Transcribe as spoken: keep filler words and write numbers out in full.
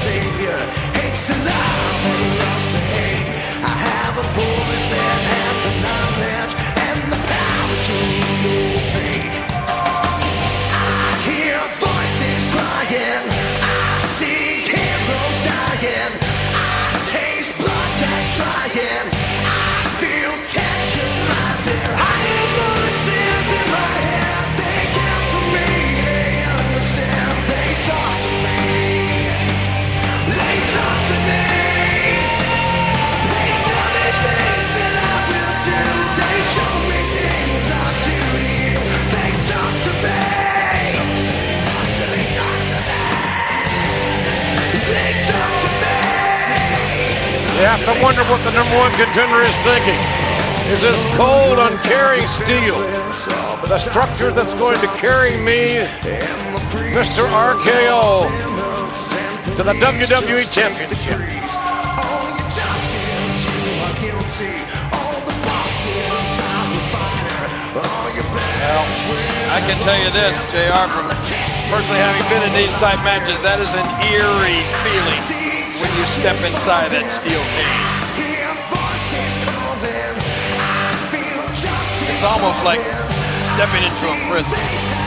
savior. Hates to love and loves to hate. I have a voice that has the knowledge and the power to remove fate. I hear voices crying. I see heroes dying. I taste blood that's trying. I feel tension rising. I hear voices in my head. They counsel me. They understand. They talk to me. They talk to me. They tell me things that I will do. They show me things I'll do to you. They talk to me. They talk to me. They talk to me. You have to wonder what the number one contender is thinking. Is this cold, uncaring steel the structure that's going to carry me, Mister R K O, to the W W E Championship? Well, I can tell you this, J R, from personally having been in these type matches, that is an eerie feeling when you step inside that steel cage. It's almost like stepping into a prison.